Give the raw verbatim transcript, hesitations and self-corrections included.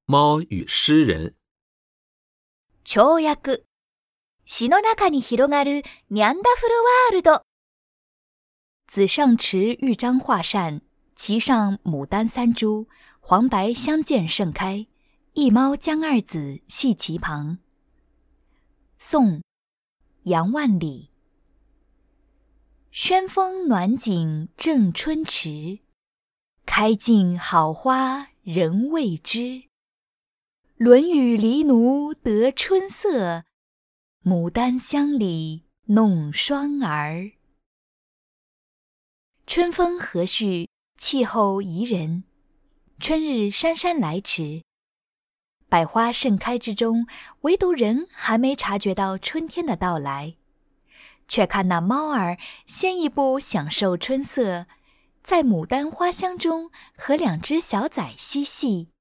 猫与诗人。 跳躍、詩の中に広がるニャンダフルワールド。紫上池玉章画扇，其上牡丹三株，黄白相间盛开。一猫将二子系其旁。宋，杨万里。宣风暖景正春池，开尽好花人未知。轮与狸奴得春色，牡丹香里弄双儿。春风和煦，气候宜人。春日姗姗来迟，百花盛开之中，唯独人还没察觉到春天的到来。却看那猫儿先一步享受春色，在牡丹花香中和两只小崽嬉戏，